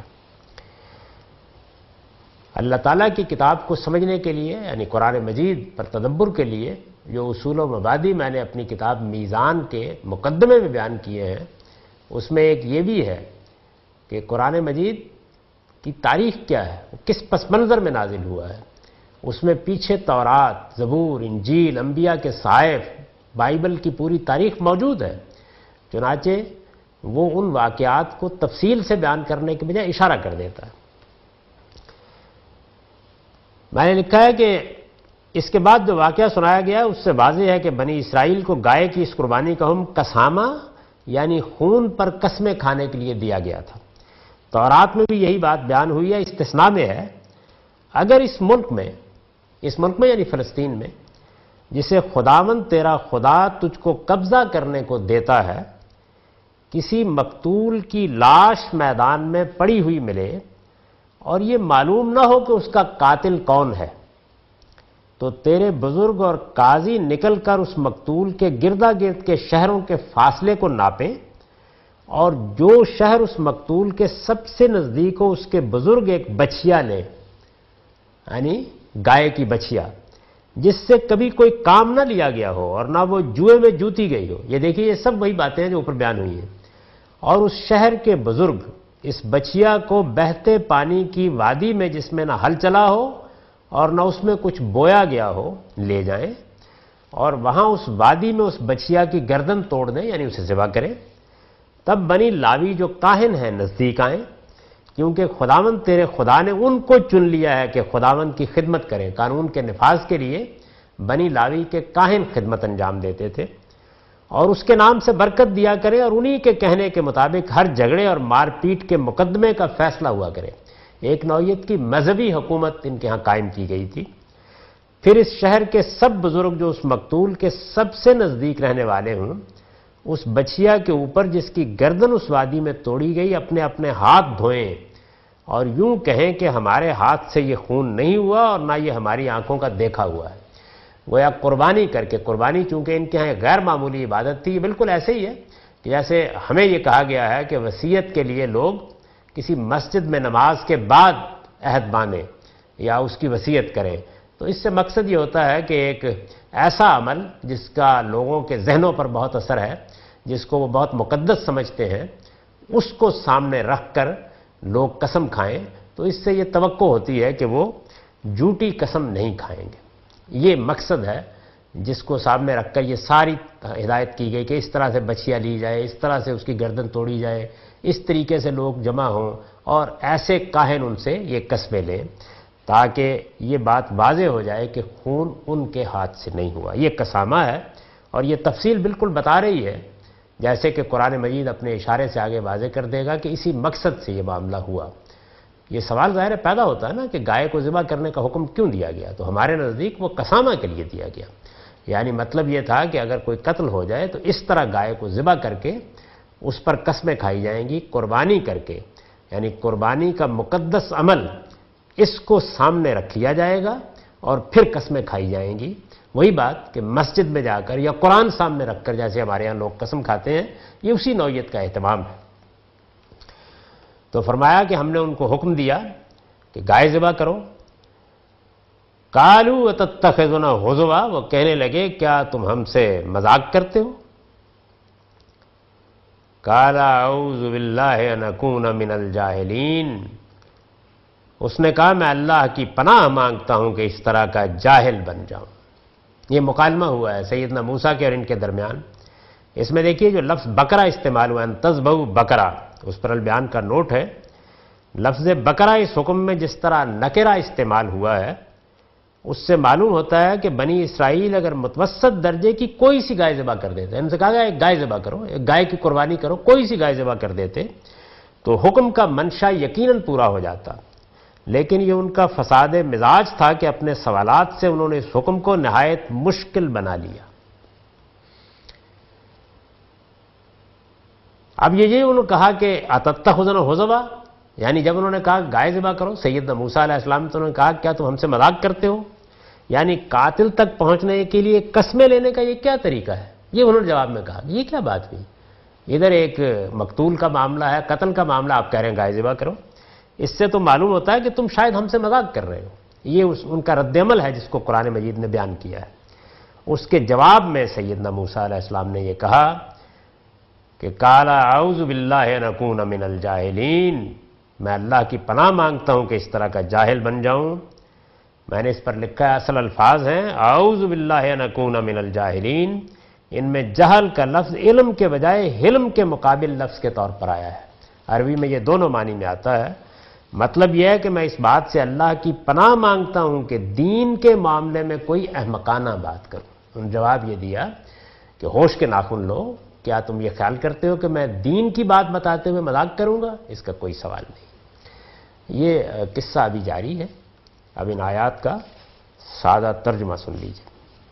اللہ تعالیٰ کی کتاب کو سمجھنے کے لیے، یعنی قرآن مجید پر تدبر کے لیے جو اصول و مبادی میں نے اپنی کتاب میزان کے مقدمے میں بیان کیے ہیں، اس میں ایک یہ بھی ہے کہ قرآن مجید کی تاریخ کیا ہے، وہ کس پس منظر میں نازل ہوا ہے۔ اس میں پیچھے تورات، زبور، انجیل، انبیاء کے صحائف، بائبل کی پوری تاریخ موجود ہے، چنانچہ وہ ان واقعات کو تفصیل سے بیان کرنے کے بجائے اشارہ کر دیتا ہے۔ میں نے لکھا ہے کہ اس کے بعد جو واقعہ سنایا گیا اس سے واضح ہے کہ بنی اسرائیل کو گائے کی اس قربانی کا حکم قسامہ یعنی خون پر قسمیں کھانے کے لیے دیا گیا تھا۔ تورات میں بھی یہی بات بیان ہوئی ہے، استثناء میں ہے، اگر اس ملک میں اس ملک میں یعنی فلسطین میں جسے خداوند تیرا خدا تجھ کو قبضہ کرنے کو دیتا ہے، کسی مقتول کی لاش میدان میں پڑی ہوئی ملے اور یہ معلوم نہ ہو کہ اس کا قاتل کون ہے، تو تیرے بزرگ اور قاضی نکل کر اس مقتول کے گردا گرد کے شہروں کے فاصلے کو ناپیں، اور جو شہر اس مقتول کے سب سے نزدیک ہو اس کے بزرگ ایک بچھیا لے، یعنی گائے کی بچھیا جس سے کبھی کوئی کام نہ لیا گیا ہو اور نہ وہ جوئے میں جوتی گئی ہو۔ یہ دیکھیے یہ سب وہی باتیں ہیں جو اوپر بیان ہوئی ہیں۔ اور اس شہر کے بزرگ اس بچھیا کو بہتے پانی کی وادی میں جس میں نہ ہل چلا ہو اور نہ اس میں کچھ بویا گیا ہو لے جائیں، اور وہاں اس وادی میں اس بچھیا کی گردن توڑ دیں، یعنی اسے ذبح کریں۔ تب بنی لاوی جو کاہن ہیں نزدیک آئیں، کیونکہ خداوند تیرے خدا نے ان کو چن لیا ہے کہ خداوند کی خدمت کریں۔ قانون کے نفاذ کے لیے بنی لاوی کے کاہن خدمت انجام دیتے تھے، اور اس کے نام سے برکت دیا کریں، اور انہی کے کہنے کے مطابق ہر جھگڑے اور مار پیٹ کے مقدمے کا فیصلہ ہوا کرے۔ ایک نوعیت کی مذہبی حکومت ان کے ہاں قائم کی گئی تھی۔ پھر اس شہر کے سب بزرگ جو اس مقتول کے سب سے نزدیک رہنے والے ہوں، اس بچھیا کے اوپر جس کی گردن اس وادی میں توڑی گئی اپنے اپنے ہاتھ دھوئیں، اور یوں کہیں کہ ہمارے ہاتھ سے یہ خون نہیں ہوا اور نہ یہ ہماری آنکھوں کا دیکھا ہوا ہے۔ گویا قربانی کر کے، قربانی چونکہ ان کے ہاں غیر معمولی عبادت تھی، یہ بالکل ایسے ہی ہے کہ جیسے ہمیں یہ کہا گیا ہے کہ وصیت کے لیے لوگ کسی مسجد میں نماز کے بعد عہد باندھیں یا اس کی وصیت کریں، تو اس سے مقصد یہ ہوتا ہے کہ ایک ایسا عمل جس کا لوگوں کے ذہنوں پر بہت اثر ہے، جس کو وہ بہت مقدس سمجھتے ہیں، اس کو سامنے رکھ کر لوگ قسم کھائیں تو اس سے یہ توقع ہوتی ہے کہ وہ جھوٹی قسم نہیں کھائیں گے۔ یہ مقصد ہے جس کو سامنے رکھ کر یہ ساری ہدایت کی گئی کہ اس طرح سے بچھیا لی جائے، اس طرح سے اس کی گردن توڑی جائے، اس طریقے سے لوگ جمع ہوں اور ایسے کاہن ان سے یہ قسمیں لیں تاکہ یہ بات واضح ہو جائے کہ خون ان کے ہاتھ سے نہیں ہوا۔ یہ قسامہ ہے اور یہ تفصیل بالکل بتا رہی ہے، جیسے کہ قرآن مجید اپنے اشارے سے آگے واضح کر دے گا کہ اسی مقصد سے یہ معاملہ ہوا۔ یہ سوال ظاہر پیدا ہوتا ہے نا کہ گائے کو ذبح کرنے کا حکم کیوں دیا گیا؟ تو ہمارے نزدیک وہ قسامہ کے لیے دیا گیا، یعنی مطلب یہ تھا کہ اگر کوئی قتل ہو جائے تو اس طرح گائے کو ذبح کر کے اس پر قسمیں کھائی جائیں گی، قربانی کر کے، یعنی قربانی کا مقدس عمل اس کو سامنے رکھ لیا جائے گا اور پھر قسمیں کھائی جائیں گی۔ وہی بات کہ مسجد میں جا کر یا قرآن سامنے رکھ کر جیسے ہمارے ہاں لوگ قسم کھاتے ہیں، یہ اسی نوعیت کا اہتمام ہے۔ تو فرمایا کہ ہم نے ان کو حکم دیا کہ گائے ذبح کرو۔ قالوا اتتخذنا ہزوا، وہ کہنے لگے کیا تم ہم سے مذاق کرتے ہو؟ قال اعوذ باللہ ان اکون من الجاہلین، اس نے کہا میں اللہ کی پناہ مانگتا ہوں کہ اس طرح کا جاہل بن جاؤں۔ یہ مکالمہ ہوا ہے سیدنا موسیٰ کے اور ان کے درمیان۔ اس میں دیکھیے جو لفظ بقرہ استعمال ہوا ہے، ان تذبحوا بقرہ، اس پر البیان کا نوٹ ہے، لفظ بقرہ اس حکم میں جس طرح نکرہ استعمال ہوا ہے اس سے معلوم ہوتا ہے کہ بنی اسرائیل اگر متوسط درجے کی کوئی سی گائے ذبح کر دیتے، ان سے کہا گیا ایک گائے ذبح کرو، ایک گائے کی قربانی کرو، کوئی سی گائے ذبح کر دیتے تو حکم کا منشا یقیناً پورا ہو جاتا، لیکن یہ ان کا فساد مزاج تھا کہ اپنے سوالات سے انہوں نے اس حکم کو نہایت مشکل بنا لیا۔ اب یہ یہ انہوں نے کہا کہ اتتخذنا ہزوا، یعنی جب انہوں نے کہا گائے ذبح کرو، سیدنا موسیٰ علیہ السلام تو انہوں نے کہا کیا تم ہم سے مذاق کرتے ہو؟ یعنی قاتل تک پہنچنے کے لیے قسمیں لینے کا یہ کیا طریقہ ہے؟ یہ انہوں نے جواب میں کہا یہ کیا بات ہوئی؟ ادھر ایک مقتول کا معاملہ ہے، قتل کا معاملہ، آپ کہہ رہے ہیں گائے ذبح کرو، اس سے تو معلوم ہوتا ہے کہ تم شاید ہم سے مذاق کر رہے ہو۔ یہ اس ان کا رد عمل ہے جس کو قرآن مجید نے بیان کیا ہے۔ اس کے جواب میں سیدنا موسیٰ علیہ السلام نے یہ کہا کہ قال اعوذ باللہ ان اکون من الجاہلین، میں اللہ کی پناہ مانگتا ہوں کہ اس طرح کا جاہل بن جاؤں۔ میں نے اس پر لکھا ہے اصل الفاظ ہیں اعوذ باللہ ان اکون من الجاہلین، ان میں جہل کا لفظ علم کے بجائے حلم کے مقابل لفظ کے طور پر آیا ہے۔ عربی میں یہ دونوں معنی میں آتا ہے۔ مطلب یہ ہے کہ میں اس بات سے اللہ کی پناہ مانگتا ہوں کہ دین کے معاملے میں کوئی احمقانہ بات کروں۔ انہوں نے جواب یہ دیا کہ ہوش کے ناخن لو، کیا تم یہ خیال کرتے ہو کہ میں دین کی بات بتاتے ہوئے مذاق کروں گا؟ اس کا کوئی سوال نہیں۔ یہ قصہ ابھی جاری ہے، اب ان آیات کا سادہ ترجمہ سن لیجیے۔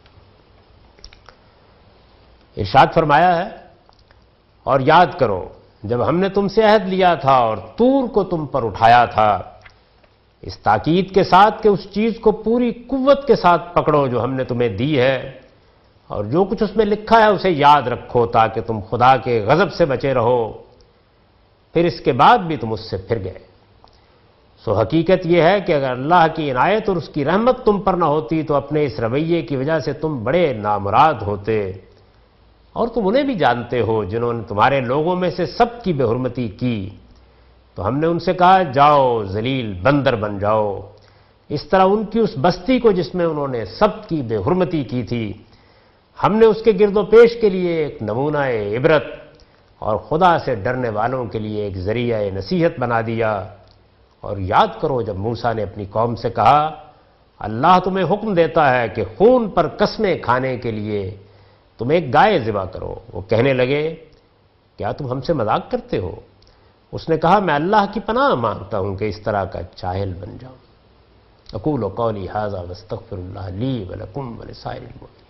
ارشاد فرمایا ہے اور یاد کرو جب ہم نے تم سے عہد لیا تھا اور طور کو تم پر اٹھایا تھا، اس تاکید کے ساتھ کہ اس چیز کو پوری قوت کے ساتھ پکڑو جو ہم نے تمہیں دی ہے، اور جو کچھ اس میں لکھا ہے اسے یاد رکھو تاکہ تم خدا کے غضب سے بچے رہو۔ پھر اس کے بعد بھی تم اس سے پھر گئے۔ سو حقیقت یہ ہے کہ اگر اللہ کی عنایت اور اس کی رحمت تم پر نہ ہوتی تو اپنے اس رویے کی وجہ سے تم بڑے نامراد ہوتے، اور تم انہیں بھی جانتے ہو جنہوں نے تمہارے لوگوں میں سے سب کی بے حرمتی کی۔ تو ہم نے ان سے کہا جاؤ ذلیل بندر بن جاؤ، اس طرح ان کی اس بستی کو جس میں انہوں نے سب کی بے حرمتی کی تھی ہم نے اس کے گرد و پیش کے لیے ایک نمونہ عبرت اور خدا سے ڈرنے والوں کے لیے ایک ذریعہ نصیحت بنا دیا۔ اور یاد کرو جب موسیٰ نے اپنی قوم سے کہا اللہ تمہیں حکم دیتا ہے کہ خون پر قسمیں کھانے کے لیے تم ایک گائے ذبح کرو، وہ کہنے لگے کیا تم ہم سے مذاق کرتے ہو؟ اس نے کہا میں اللہ کی پناہ مانگتا ہوں کہ اس طرح کا جاہل بن جاؤں۔ اقول قولی ھذا واستغفر اللہ لی ولکم ولسائر المؤمنین۔